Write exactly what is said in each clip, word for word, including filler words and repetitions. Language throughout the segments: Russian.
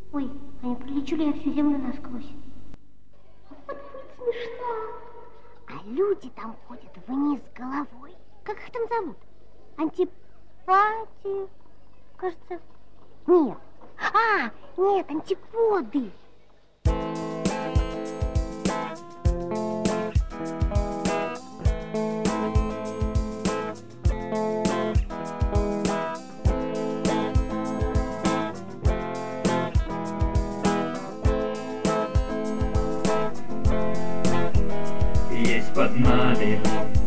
Ой, а не пролечу ли я всю землю насквозь? Вот будет смешно. А люди там ходят вниз головой. Как их там зовут? Антипати... Кажется... Нет. А, нет, антиподы. Есть под нами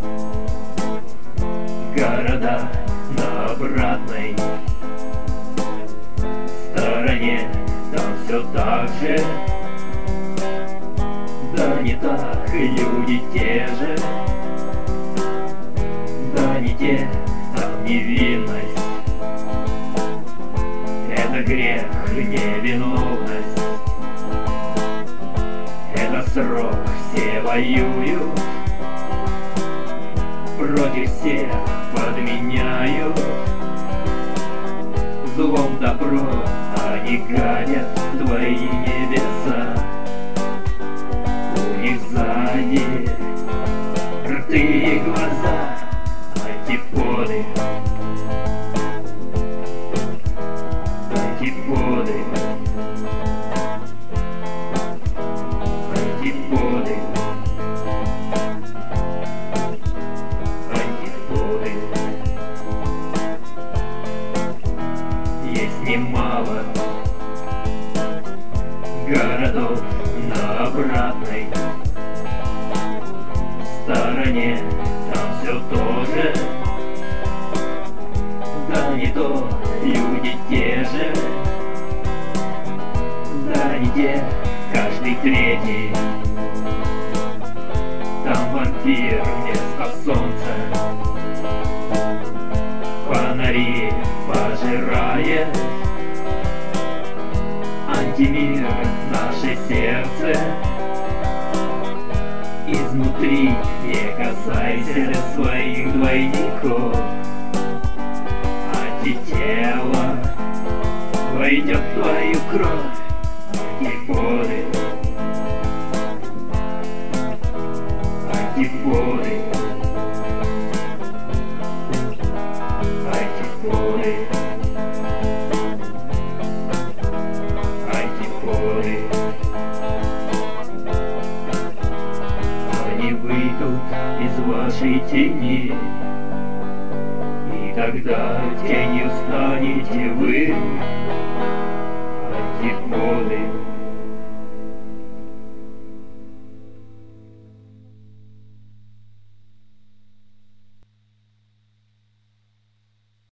города на обратной стороне, там все так же, да не так, люди те же, да не те, там невинность, это грех, невиновность, это срок, все воюют, против всех подменяют, злом добро они гадят твои небеса. У них сзади рты и глаза, антиподы, антиподы, антиподы, антиподы. Есть немало городов на обратной стороне, там все то же, да не то, люди те же, да не те, каждый третий, там вампир вместо солнца, фонари пожирает, антимир наше сердце, изнутри не касайся своих двойников, антитело войдет в твою кровь, антиподы, антиподы, антиподы, антиподы. Они выйдут из вашей тени, и тогда тенью станете вы, антиподы.